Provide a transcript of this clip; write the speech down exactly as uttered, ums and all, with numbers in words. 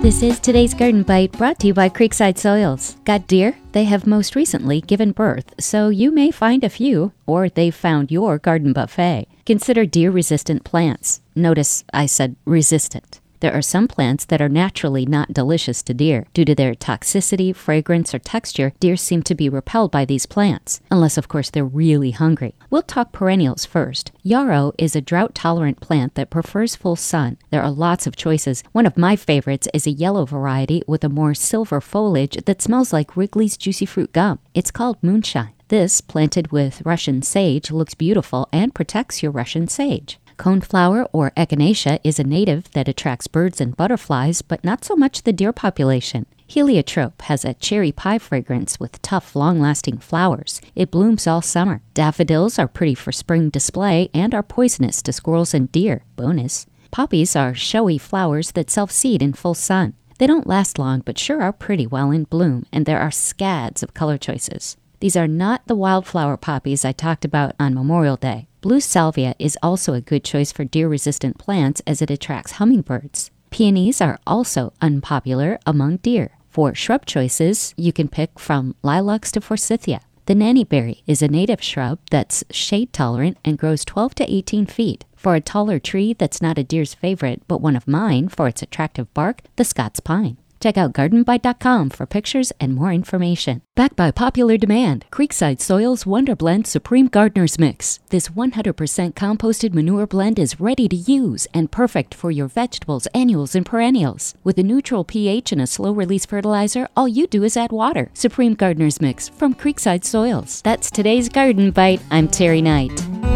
This is today's Garden Bite, brought to you by Creekside Soils. Got deer? They have most recently given birth, so you may find a few, or they've found your garden buffet. Consider deer-resistant plants. Notice I said resistant. There are some plants that are naturally not delicious to deer. Due to their toxicity, fragrance, or texture, deer seem to be repelled by these plants, unless of course they're really hungry. We'll talk perennials first. Yarrow is a drought-tolerant plant that prefers full sun. There are lots of choices. One of my favorites is a yellow variety with a more silver foliage that smells like Wrigley's Juicy Fruit gum. It's called Moonshine. This, planted with Russian sage, looks beautiful and protects your Russian sage. Coneflower or echinacea is a native that attracts birds and butterflies, but not so much the deer population. Heliotrope has a cherry pie fragrance with tough, long-lasting flowers. It blooms all summer. Daffodils are pretty for spring display and are poisonous to squirrels and deer. Bonus. Poppies are showy flowers that self-seed in full sun. They don't last long, but sure are pretty while in bloom, and there are scads of color choices. These are not the wildflower poppies I talked about on Memorial Day. Blue salvia is also a good choice for deer-resistant plants as it attracts hummingbirds. Peonies are also unpopular among deer. For shrub choices, you can pick from lilacs to forsythia. The nannyberry is a native shrub that's shade-tolerant and grows twelve to eighteen feet. For a taller tree that's not a deer's favorite, but one of mine for its attractive bark, the Scots pine. Check out garden bite dot com for pictures and more information. Backed by popular demand, Creekside Soils Wonder Blend Supreme Gardener's Mix. This one hundred percent composted manure blend is ready to use and perfect for your vegetables, annuals, and perennials. With a neutral pH and a slow-release fertilizer, all you do is add water. Supreme Gardener's Mix from Creekside Soils. That's today's Garden Bite. I'm Terry Knight.